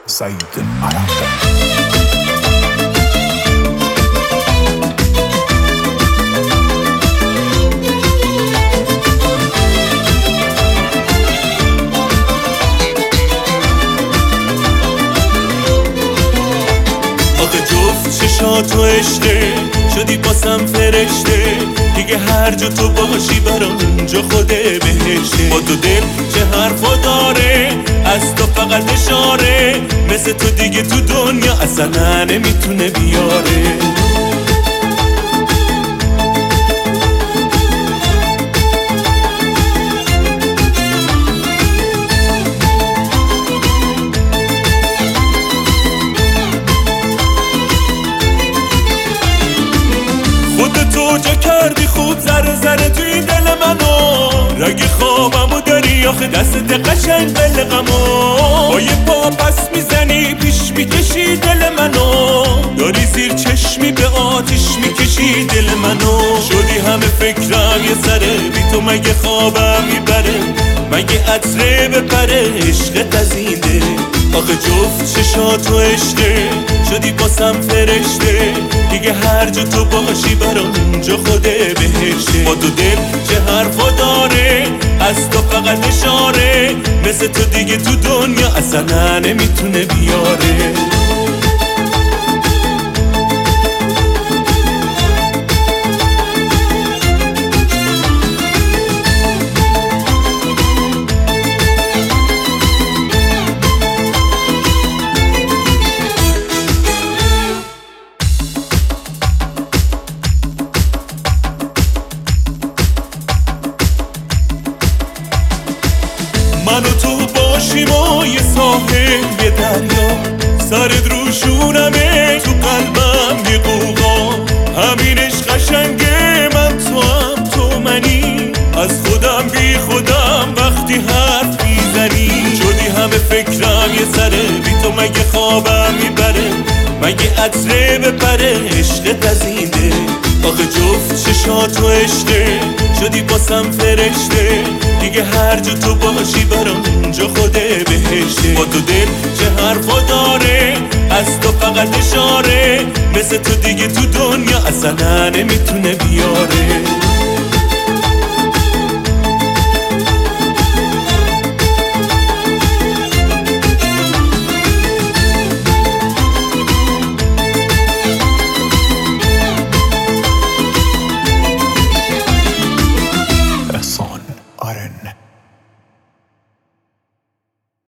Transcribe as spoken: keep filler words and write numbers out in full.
سعید علم. جفت چشاتو عشقه شدی باسم فرشته، دیگه هر جا تو باشی برام اونجا خوده بهشته. با تو دل چه حرفا داره، از تو فقط اشاره، مثل تو دیگه تو دنیا اصلا نمیتونه بیاره. خودتو جا کردی خوب ذره ذره توی دل منو، رگ خوابمو داری آخه دستت قشنگ بلغمو. با یه پا پس میزنی پیش میکشی دل منو، داری زیر چشمی به آتیش میکشی دل منو. شدی همه فکرم یه سره، بی تو مگه خوابم میبره، مگه عطره بپره عشقت از این دل. آخه جفت چشاتو عشقه شدی باسم فرشته، دیگه هر جا تو باشی برام اونجا خوده بهشته. با تو دل چه حرفا داره، از تو فقط اشاره، مثل تو دیگه تو دنیا اصلا نمیتونه بیاره. من و تو باشیم و یه ساحل یه دریا، سرت روشونمه تو قلبم یه قوقا. همینش قشنگه من تو هم تو منی، از خودم بی خودم وقتی حرف میزنی. شدی همه فکرم یه سره، بی تو مگه خوابم میبره، مگه عطره بپره عشقت از این دل. آخه جفت چشاتو عشقه شدی باسم فرشته، دیگه هر جا تو باشی برام اونجا خوده بهشته. با تو دل چه حرفا داره، از تو فقط اشاره، مثل تو دیگه تو دنیا اصلا نمیتونه بیاره.